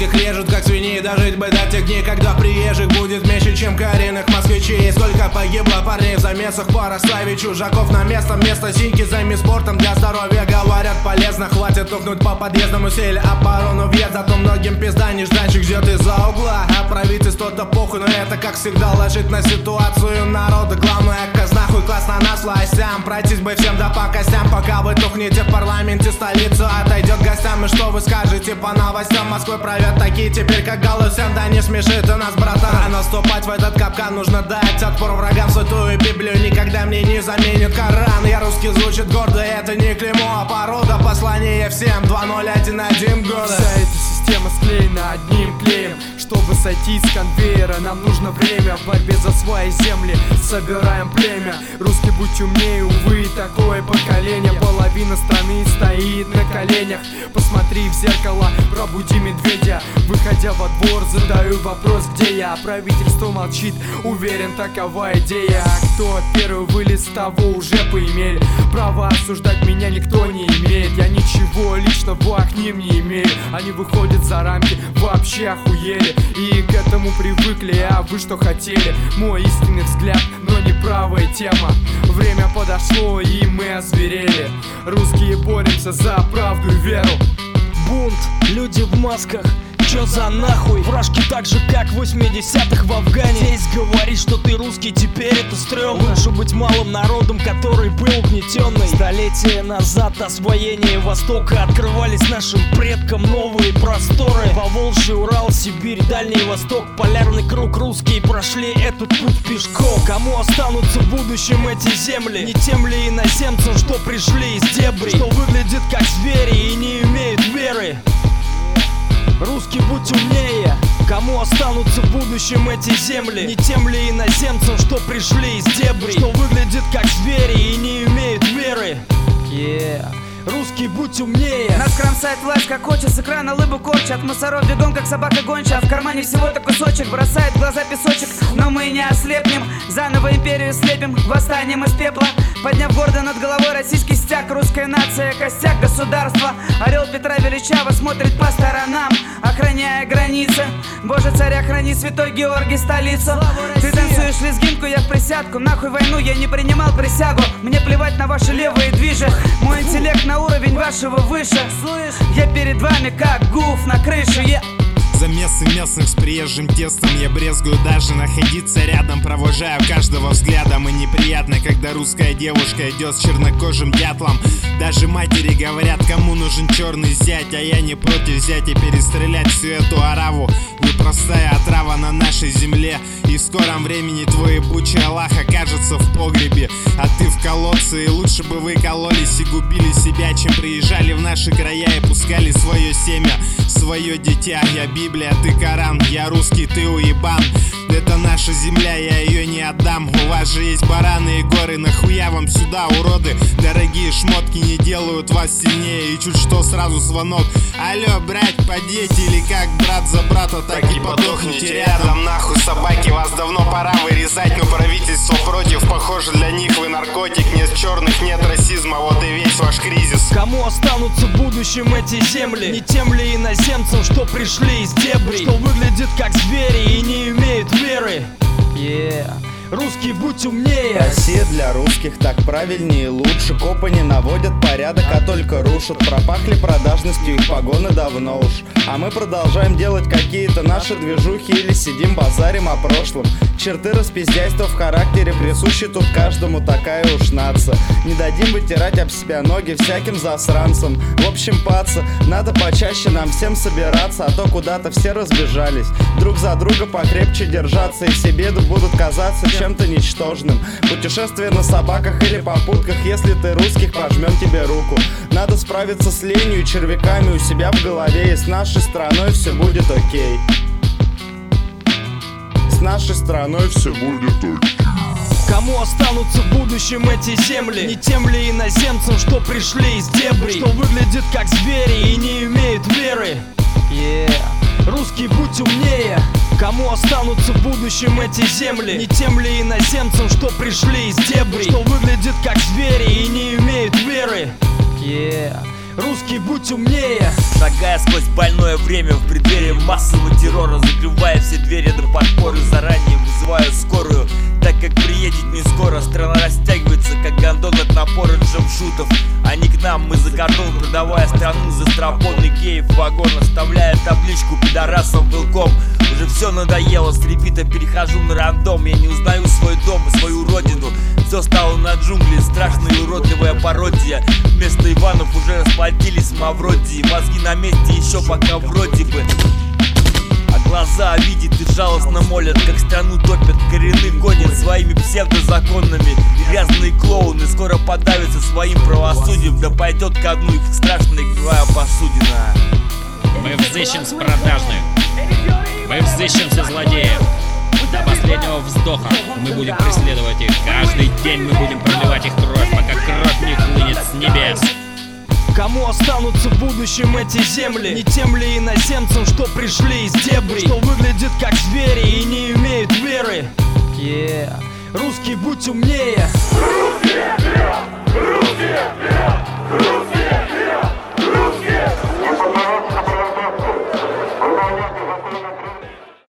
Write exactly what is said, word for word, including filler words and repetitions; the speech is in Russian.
их режут, как свиней. Дожить бы до тех дней, когда приезжих будет меньше, чем коренных москвичей. Сколько погибло парней в замесах по расставе чужаков на место. Вместо синьки займись спортом для здоровья. Говорят, полезно, хватит тухнуть по подъездам. Усилили оборону въезд, зато многим пизда. Нежданчик ждет из-за угла, а правительство-то похуй. Но это, как всегда, ложит на ситуацию народа. Главное, казна, хуй классно нас властям. Пройтись бы всем да по костям, пока вы тухнете в парламенте. Столица отойдет гостям. И что вы скажете по новостям? Москвы правят такие теперь, как Галусян. Да не смеши ты нас, братан. А наступать в этот капкан нужно дать отпор врагам. Святую Библию никогда мне не заменит Коран. Я русский, звучит гордо, это не клеймо, а порода. Послание всем два ноль один один года. Вся эта система склеена одним клеем. Чтобы сойти с конвейера, нам нужно время. В борьбе за свои земли собираем племя. Русский, будь умнее, увы, такое поколение. Половина страны стоит на коленях. Посмотри в зеркало, пробуди медведя. Выходя во двор, задаю вопрос, где я. Правительство молчит, уверен, такова идея. А кто первый вылез, того уже поимели. Право осуждать меня никто не имеет. Я ничего личного к ним не имею. Они выходят за рамки, вообще охуели. И к этому привыкли, а вы что хотели? Мой истинный взгляд, но не правая тема. Время подошло, и мы озверели. Русские боремся за правду и веру. Бунт, люди в масках, чё за нахуй? Вражки так же, как в восьмидесятых в Афгане. Здесь говорить, что ты русский, теперь это стрёмно. Лучше быть малым народом, который был угнетенный. Столетия назад освоение Востока открывались нашим предкам новые просторы. Поволжье, Урал, Сибирь, Дальний Восток, полярный круг. Русские прошли этот путь пешком. Кому останутся в будущем эти земли? Не тем ли иноземцам, что пришли из дебри, что выглядят как звери и не имеют веры? Русский, будь умнее. Кому останутся в будущем эти земли? Не тем ли иноземцам, что пришли из дебри, что выглядят как звери и не имеют веры? Yeah. Русский, будь умнее. Нас кромсает власть, как хочет, с экрана лыбу корчат. От мусоров бегом, как собака гонча. А в кармане всего-то кусочек, бросает в глаза песочек. Но мы не ослепнем, заново империю слепим. Восстанием из пепла, подняв гордо над головой российский стяг. Русская нация, костяк государства. Орел Петра величаво смотрит по сторонам, охраняя границы. Боже, царя храни, святой Георгий, столицу. Ты танцуешь лезгинку, я в присядку. Нахуй войну, я не принимал присягу. Мне плевать на ваши левые движи. Мой интеллект на уровень вашего выше. Я перед вами как гуф на крыше. Я... Замесы местных с приезжим тестом. Я брезгую даже находиться рядом. Провожаю каждого взглядом. И неприятно, когда русская девушка идет с чернокожим дятлом. Даже матери говорят, кому нужен черный зять. А я не против взять и перестрелять всю эту ораву. Непростая отрава на нашей земле. И в скором времени твой ебучий Аллах окажется в погребе, а ты в колодце. И лучше бы вы кололись и губили себя, чем приезжали в наши края и пускали свое семя, свое дитя. Я Библия, ты Коран, я русский, ты уебан. Это наша земля, я ее не отдам. У вас же есть бараны и горы, нахуя вам сюда, уроды? Дорогие шмотки не делают вас сильнее. И чуть что сразу звонок. Алло, брать, подеть, или как брат за брата, так, так и подохните рядом. Нахуй собаки, вас давно пора вырезать. Но правительство против, похоже, для них вы наркотик. Нет черных, нет расизма, вот и весь ваш кризис. Кому останутся в будущем эти земли? Не тем ли иноземцам, что пришли из дебри, что выглядят как звери и не имеют веры? Yeah. Русский, будь умнее. Россия для русских так правильнее и лучше. Копы не наводят порядок, а только рушат. Пропахли продажностью их погоны давно уж. А мы продолжаем делать какие-то наши движухи или сидим базарим о прошлом. Черты распиздяйства в характере присущи тут каждому, такая уж нация. Не дадим вытирать об себя ноги всяким засранцам. В общем, паца, надо почаще нам всем собираться, а то куда-то все разбежались. Друг за друга покрепче держаться, и все беды будут казаться чем-то ничтожным. Путешествие на собаках или попутках, если ты русских, пожмем тебе руку. Надо справиться с ленью и червяками у себя в голове, и с нашей страной все будет окей. С нашей страной все будет окей. Кому останутся в будущем эти земли? Не тем ли иноземцам, что пришли из дебри, что выглядят как звери и не имеют веры? Yeah. Русский, будь умнее. Кому останутся в будущем эти земли? Не тем ли иноземцам, что пришли из дебри, что выглядят как звери и не имеют веры? Yeah. Русский, будь умнее. Шагая сквозь больное время в преддверии массового террора, закрывая все двери до подпоры, заранее вызываю скорую, так как приедет не скоро. Страна растягивается, как гондон от напора джамшутов. Они к нам, мы за кордон, продавая страну за стропонный геев в вагон, оставляя табличку пидорасом вилком. Уже все надоело, с репита перехожу на рандом. Я не узнаю свой дом и свою родину. Все стало на джунгли, страшная и уродливая пародия. Вместо Иванов уже расплатились Мавродии. Мозги на месте еще пока вроде бы, а глаза видят и жалостно молят, как страну топят, коренных гонят своими псевдозаконными. Грязные клоуны скоро подавятся своим правосудием, да пойдет ко дну их страшная игровая посудина. Мы взыщем с продажных, мы взыщем со злодеев. До последнего вздоха мы будем преследовать их. Каждый день мы будем проливать их кровь, пока кровь не хлынет с небес. Кому останутся в будущем эти земли? Не тем ли иноземцам, что пришли из дебри, что выглядят как звери и не имеют веры? Yeah. Русский, будь умнее. Русские вперед! Русские вперед!